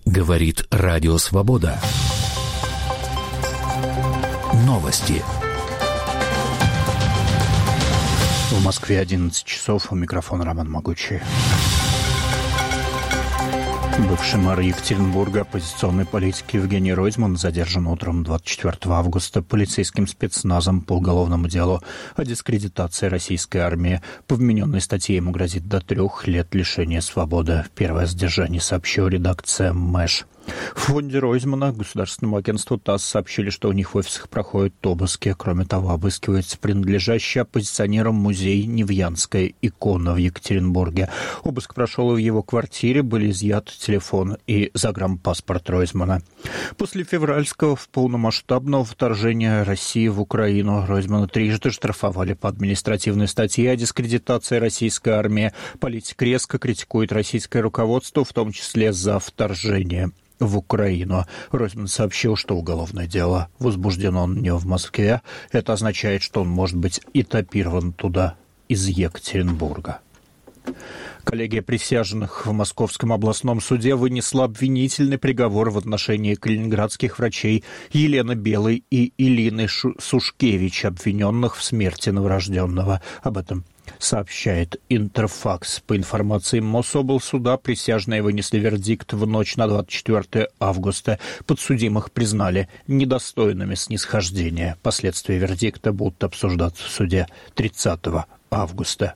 Говорит Радио Свобода. Новости. В Москве 11 часов. У микрофона Роман Могучий. Бывший мэр Екатеринбурга, оппозиционный политик Евгений Ройзман задержан утром 24 августа полицейским спецназом по уголовному делу о дискредитации российской армии. По вмененной статье ему грозит до 3 лет лишения свободы. Первое задержание сообщила редакция МЭШ. В фонде Ройзмана государственному агентству ТАСС сообщили, что у них в офисах проходят обыски. Кроме того, обыскивается принадлежащий оппозиционерам музей «Невьянская икона» в Екатеринбурге. Обыск прошел и в его квартире, были изъяты телефон и загранпаспорт Ройзмана. После февральского полномасштабного вторжения России в Украину Ройзмана трижды штрафовали по административной статье о дискредитации российской армии. Политик резко критикует российское руководство, в том числе за вторжение в Украину. Ройзман сообщил, что уголовное дело возбуждено не в Москве. Это означает, что он может быть этапирован туда из Екатеринбурга. Коллегия присяжных в Московском областном суде вынесла обвинительный приговор в отношении калининградских врачей Елены Белой и Илины Сушкевич, обвиненных в смерти новорожденного. Об этом сообщает Интерфакс. По информации Мособлсуда, присяжные вынесли вердикт в ночь на 24 августа. Подсудимых признали недостойными снисхождения. Последствия вердикта будут обсуждаться в суде 30 августа.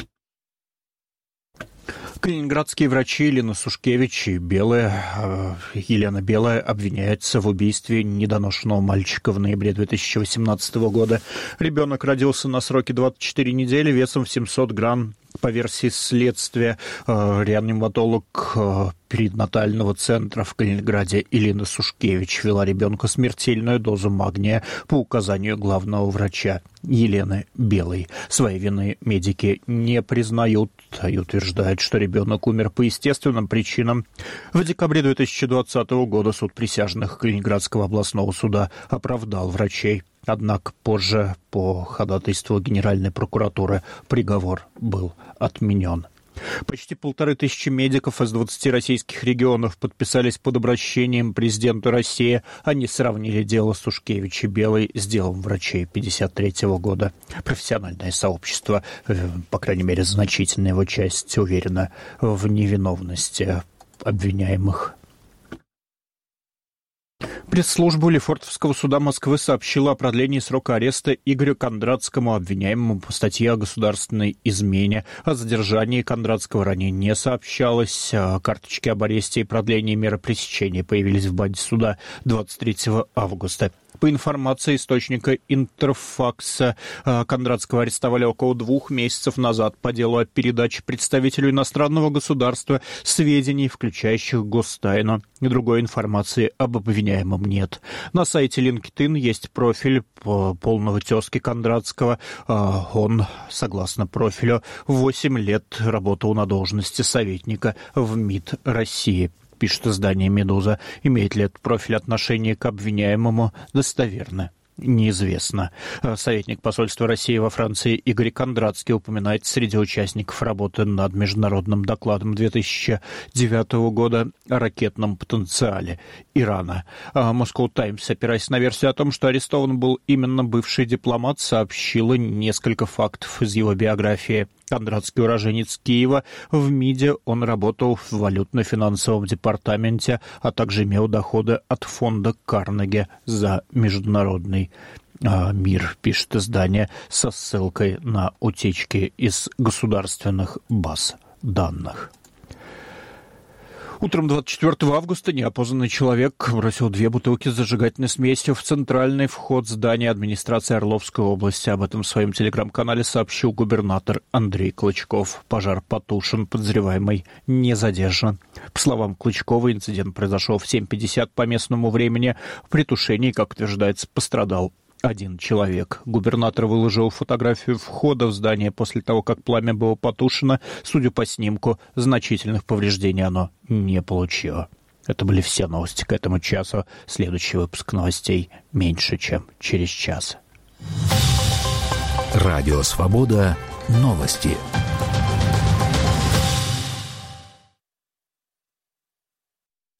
Калининградские врачи Елена Сушкевич и Елена Белая обвиняются в убийстве недоношенного мальчика в ноябре 2018 года. Ребенок родился на сроке 24 недели, весом в 700 грамм. По версии следствия, реаниматолог перинатального центра в Калининграде Елена Сушкевич ввела ребенку смертельную дозу магния по указанию главного врача Елены Белой. Своей вины медики не признают и утверждают, что ребенок умер по естественным причинам. В декабре 2020 года суд присяжных Калининградского областного суда оправдал врачей. Однако позже, по ходатайству Генеральной прокуратуры, приговор был отменен. Почти 1500 медиков из 20 российских регионов подписались под обращением президенту России. Они сравнили дело Сушкевич и Белой с делом врачей 1953 года. Профессиональное сообщество, по крайней мере, значительная его часть, уверена в невиновности обвиняемых. Пресс-служба Лефортовского суда Москвы сообщила о продлении срока ареста Игорю Кондратскому, обвиняемому по статье о государственной измене. О задержании Кондратского ранее не сообщалось. Карточки об аресте и продлении меры пресечения появились в базе суда 23 августа. По информации источника Интерфакса, Кондратского арестовали около 2 месяцев назад по делу о передаче представителю иностранного государства сведений, включающих гостайну. Другой информации об обвиняемом нет. На сайте LinkedIn есть профиль полного тезки Кондратского. Он, согласно профилю, 8 лет работал на должности советника в МИД России. Пишет издание «Медуза». Имеет ли этот профиль отношение к обвиняемому, достоверно неизвестно. Советник посольства России во Франции Игорь Кондратский упоминает среди участников работы над международным докладом 2009 года о ракетном потенциале Ирана. Moscow Times, опираясь на версию о том, что арестован был именно бывший дипломат, сообщила несколько фактов из его биографии. Кондратский уроженец Киева. В МИДе он работал в валютно-финансовом департаменте, а также имел доходы от фонда Карнеги за международный мир, пишет издание со ссылкой на утечки из государственных баз данных. Утром 24 августа неопознанный человек бросил 2 бутылки с зажигательной смесью в центральный вход здания администрации Орловской области. Об этом в своем телеграм-канале сообщил губернатор Андрей Клычков. Пожар потушен, подозреваемый не задержан. По словам Клычкова, инцидент произошел в 7:50 по местному времени. При тушении, как утверждается, пострадал 1 человек. Губернатор выложил фотографию входа в здание после того, как пламя было потушено. Судя по снимку, значительных повреждений оно не получило. Это были все новости к этому часу. Следующий выпуск новостей меньше, чем через час. Радио «Свобода». Новости.